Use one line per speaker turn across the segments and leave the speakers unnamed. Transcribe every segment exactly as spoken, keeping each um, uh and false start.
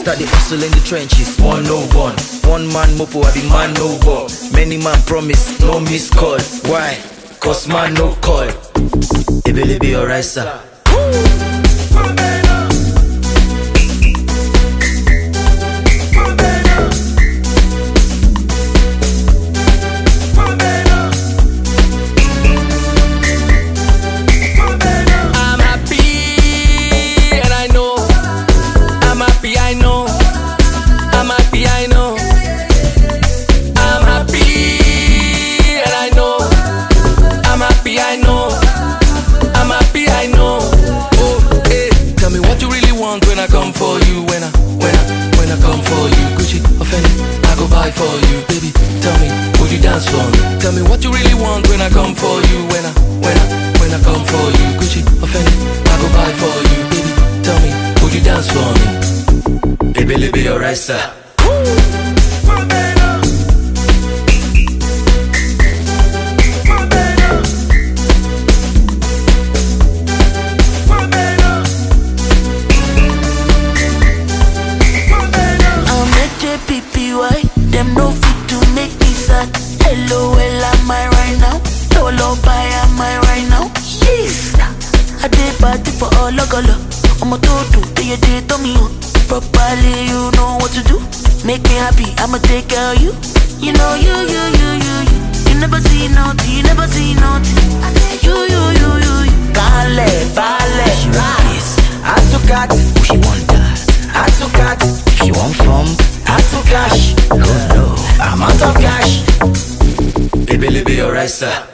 Start the hustle in the trenches, one no one. One man mopo, I be man no war. Many man promise, no miss call. Why? Cause man no call. Ebele be alright, sir.
When I come for you, when I, when I, when I come for you, Gucci or Fendi, I go buy for you, baby. Tell me, would you dance for me? Tell me what you really want when I come for you, when I, when I, when I come for you, Gucci or Fendi, I go buy for you, baby. Tell me, would you dance for me? Baby, let be alright, sir.
Them no fit to make me sad. Hello, well, am I right now? Lolo, bye, am I right now? Yes! I did party for all of color. I'm a toto, do you did to me? Properly, you know what to do. Make me happy, I'ma take care of you. You know, you, you, you, you, you. You never see nothing, you never see nothing. I say, you, you, you, you, you.
Kale, Bale, she want this. I took cat, she want that. I took cat, she want from. I took cash, oh no, I'm out of cash. Baby, let be alright, sir.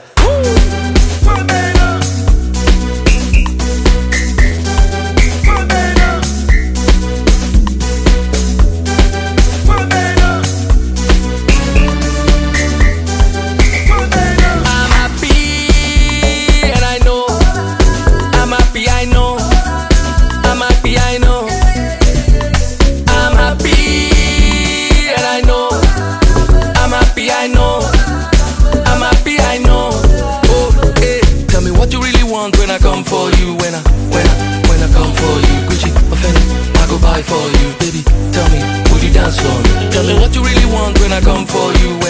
I'm happy, and I know. I'm happy, I know. I'm happy, I know. I'm happy. I know, I'm happy, I know, I'm happy, I know. Oh, hey, tell me what you really want when I come for you, when I, when I, when I come for you, Gucci or Fendi, I go buy for you, baby. Tell me, would you dance for me? Tell me what you really want when I come for you. When